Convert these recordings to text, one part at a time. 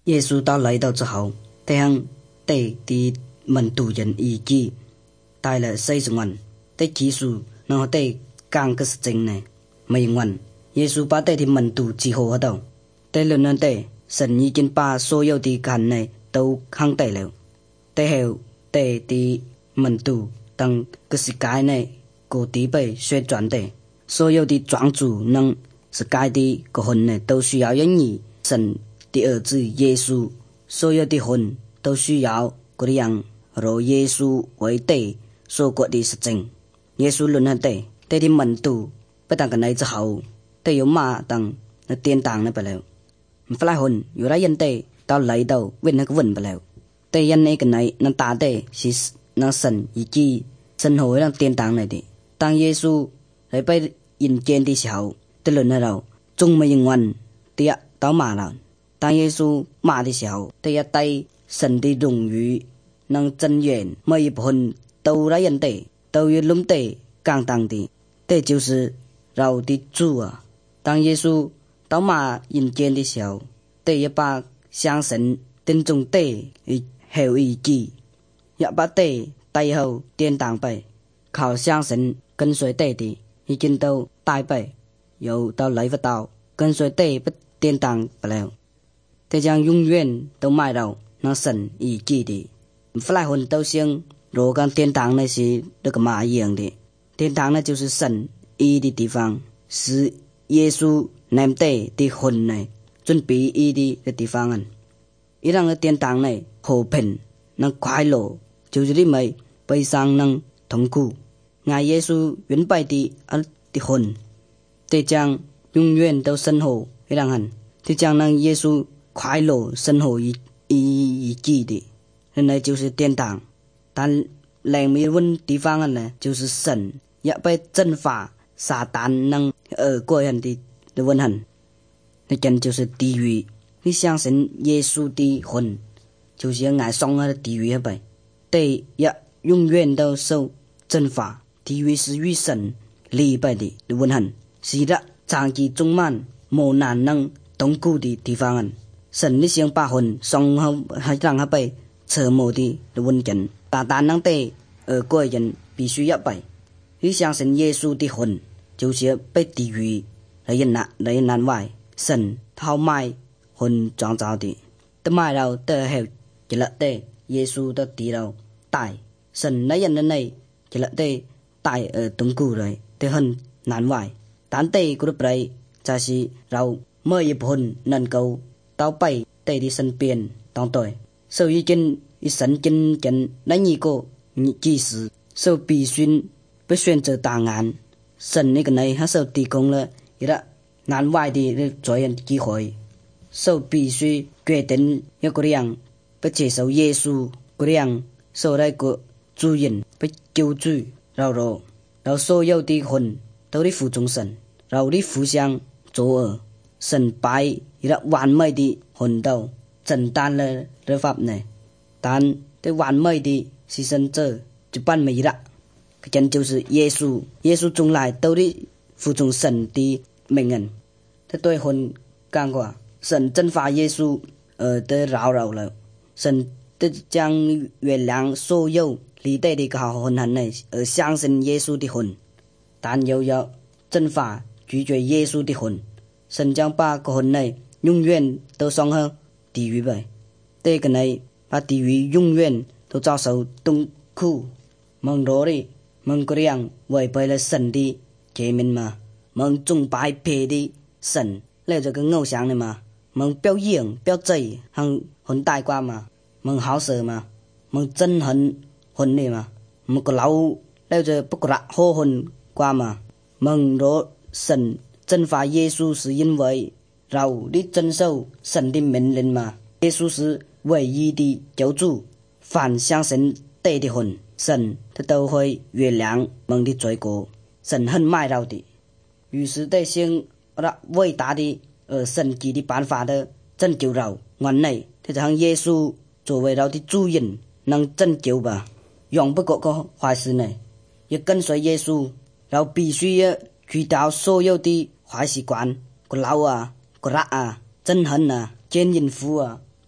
耶穌來到之後，他向對的門徒人醫治，帶了40人，對基督然後對講個事情呢，沒人。耶穌把對的門徒治好到，對論人對神已經把所有的人呢都扛低了，對後對的門徒當個世界呢個地被旋轉的，所有的莊主能世界的個魂呢都需要因你神的兒子耶穌，所有的魂都需要嗰啲人和耶穌為對所過的事情。耶穌論下對的門徒不但個內之後，對有馬當那天堂那不了，唔發來魂有來人對到來到為那個問不了，對人那個內那大對是那神以及神和那天堂來的。當耶穌來被人見的時候，對論下頭仲沒人問第一到馬了。當耶穌罵的時候，第一帶神的榮譽能真言每一部分都來人對都有攏對剛當的，這就是เรา的主啊。當耶穌到罵人間的時候，對也把相神定中對後一記，也把對帶後天堂ไป靠相神跟隨對的已經都帶ไป有到來不到跟隨對不天堂不了，這將永遠都買到那神已記的。弗萊魂都像如跟天堂那是那個馬一樣的，天堂呢就是神意的地方，是耶穌念對的魂呢準備意的地方啊。一讓天堂呢和平能快樂，就是你們悲傷能痛苦，愛耶穌原本的魂，這將永遠都生活一讓人，這將讓耶穌快樂生活一記的，那就是天堂。但另一個地方呢，就是神也被懲罰撒旦能過人的問題，那真就是地獄。你相信耶穌的魂，就是愛上了地獄唄，對也永遠都受懲罰。地獄是與神離別的問題，是的長期充滿磨難能痛苦的地方。神你想把魂上後還讓他被折磨的問題，撒旦能對過人必須要被。你相信耶穌的魂，就是被地獄來難外，神好賣魂創造的，都賣到得後就了對耶穌的地了帶，神來人類就了對帶痛苦來都很難外，但對嗰個來就是เรา每一魂能夠到被對的身邊當對，所以經一生經那一個技師，所必須不選擇答案，神那個呢他所提供了一個難外的作業機會，所必須決定一個人不接受耶穌個人所來個主人不救主，然後所有的魂都得服從神，然後的互相作惡，神把一個完美的魂都承擔了律法呢，但這完美的犧牲者就辦沒了，這就是耶穌。耶穌從來都得服從神的命令，他對魂講過，神懲罰耶穌的擾擾了，神都將原諒所有離對的好魂呢而相信耶穌的魂，但又要懲罰拒絕耶穌的魂，神將把個魂呢永遠都送向地獄唄，這個呢把地獄永遠都遭受痛苦。蒙羅的蒙個人違背了神的誡命嘛，蒙崇拜別的神，來這個偶像的嘛，蒙表演表祭和混大瓜嘛，蒙好色嘛，蒙憎恨混的嘛，蒙個老來這不過好混瓜嘛，蒙羅神懲罰耶穌是因為เรา的遵守神的命令嘛，耶穌是唯一的救主，凡相信對的魂，神他都會原諒蒙的罪過，神很賣เรา的，於是對性偉大的神奇的辦法的拯救เรา，原來他就像耶穌作為เรา的主人能拯救吧，永不過個壞事呢，也跟隨耶穌，เรา必須要去掉所有的壞習慣，個老啊個辣啊憎恨啊奸淫婦啊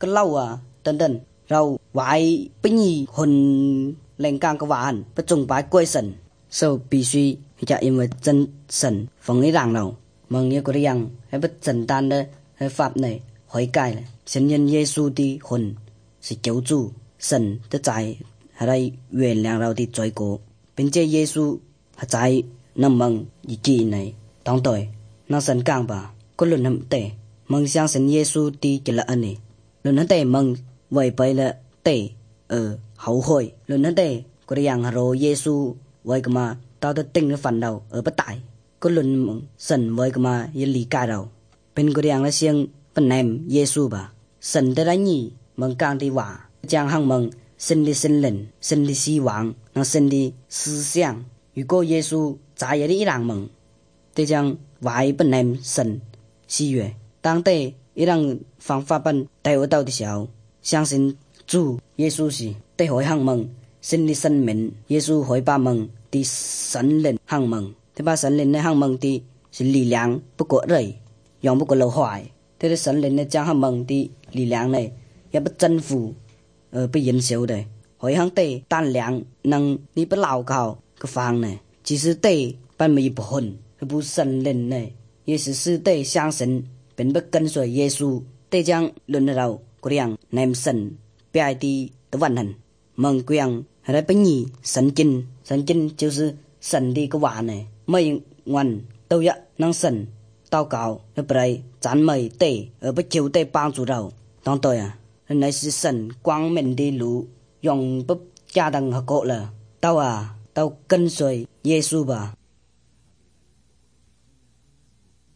cái lâu等等，然后外不义混连干个完，不崇拜鬼神，所以必须就因为真神奉一让了，蒙耶个样还不简单的法呢悔改了，承认耶稣的魂是救主，神的在还来原谅เรา的罪过，并且耶稣还在那蒙一记呢，当对那神讲吧，个论很对，蒙相信耶稣的这了恩呢，论很对蒙违背了对后悔，论很对个样和耶稣为个嘛，到的定的烦恼而不大，个论神为个嘛也理解เราเป็น个样的先不念耶稣吧，神的来你蒙讲的话，将行蒙神的神灵，神的希望，那神的思想，如果耶稣在也的一人蒙，这将外不念神喜悦，当对一人方法本带我到的时候，相信主耶稣是对会行蒙神的生命，耶稣会把蒙的神灵行蒙，对把神灵的行蒙的是力量不过热，用不过老坏，对的神灵的将行蒙的力量呢，也不征服不忍受的，会行对胆量能你不牢靠个方呢，其实对半没一部分，不神灵呢，也是对相信并不跟随耶稣，对将论到个样念神别的万能，蒙个样还来不义神经，神经就是神的个话呢，每晚都要能神祷告，而不来赞美对，而不求对帮助เรา，当对那是神光明的路，用不加登和过了，到跟随耶稣吧，